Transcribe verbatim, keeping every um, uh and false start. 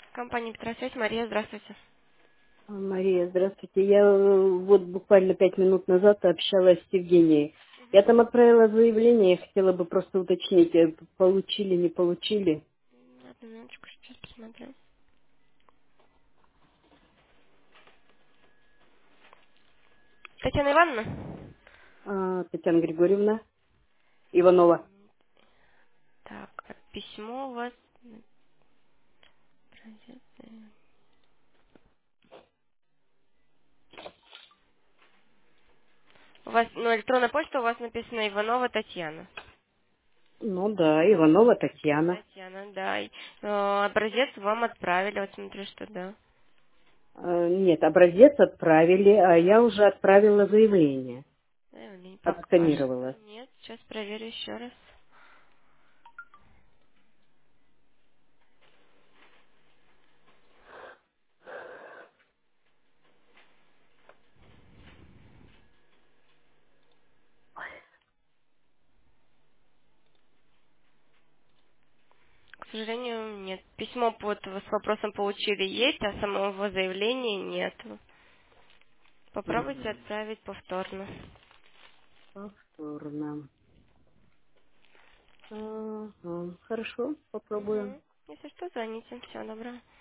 Компания Петросвязь, Мария, здравствуйте. А, Мария, здравствуйте. Я э, вот буквально пять минут назад общалась с Евгенией. Я там отправила заявление, я хотела бы просто уточнить, э, получили, не получили. Одну минуточку, сейчас посмотрю. Татьяна Ивановна? А, Татьяна Григорьевна Иванова. Так, а письмо у вас... У вас, ну, электронная почта у вас написана Иванова Татьяна. Ну да, Иванова Татьяна. Татьяна, да. И, э, образец вам отправили, вот смотрю, что да. Э, Нет, образец отправили, а я уже отправила заявление. Заявление пока что Отсканировала. нет, сейчас проверю еще раз. К сожалению, нет. Письмо под, с вопросом получили есть, а самого заявления нет. Попробуйте Мгм. отправить повторно. Повторно. Ага, хорошо, попробуем. Угу. Если что, звоните. Всего доброго.